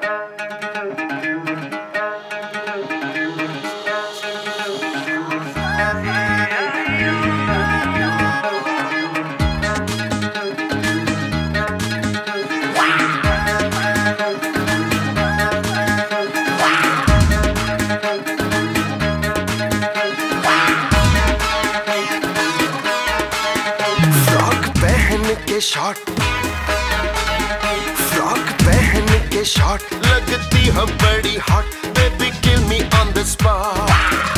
Shot frock पहन के shot लगती है बड़ी hot baby kill me on the spot.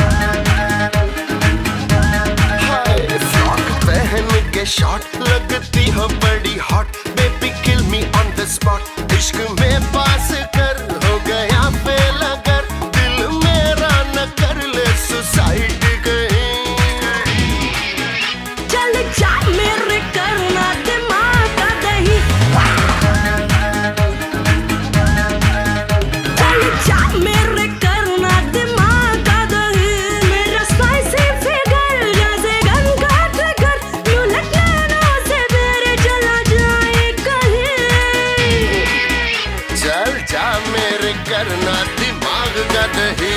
हाय फ्रॉक पहन के शॉट लगती है बड़ी hot baby kill me on the spot. इश्क में पास कर हो गया फेल अगर दिल मेरा न कर ले सुसाइड कहीं। चल जा मेरे करना करना दिमाग का दही।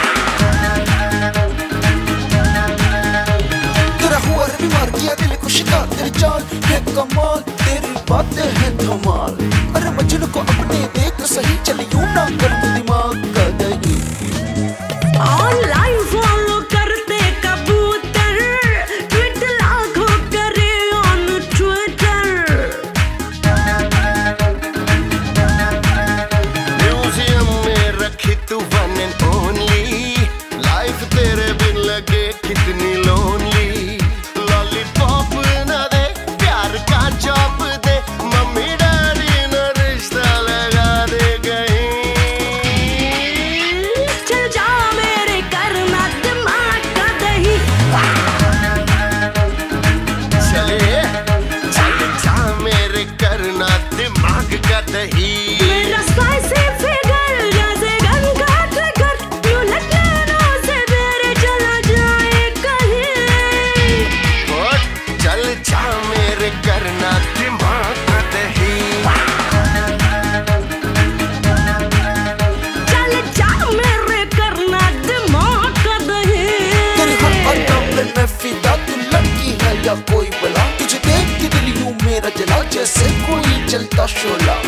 तेरा हुआ रे बीमार किया दिल को शिकार तेरी चाल है कमाल तेरी बातें हैं धमाल। अरे मजनू को अपने देख सही चल यूं ना कर दिमाग का दही। ऑनलाइन फॉलो करते कबूतर ट्वीट लाखों करे ऑन ट्विटर। तू वन एंड ओनली लाइफ तेरे बिन लगे कितनी लोनली। लॉलीपॉप न दे प्यार का चॉप दे मम्मी डैडी न रिश्ता लगा दे कहीं। चल जा मेरे करना दिमाग का दही। चले चल जा मेरे करना दिमाग का दही। मेरा स्पाइसी फिगर जैसे करना दिमाग का दही। चल जा मेरे करना दिमाग का दही। तेरी हर अदम पे मैं फिदा तू लड़की है या कोई बला तुझे देख के दिल यूं मेरा जला जैसे कोई जलता शोला।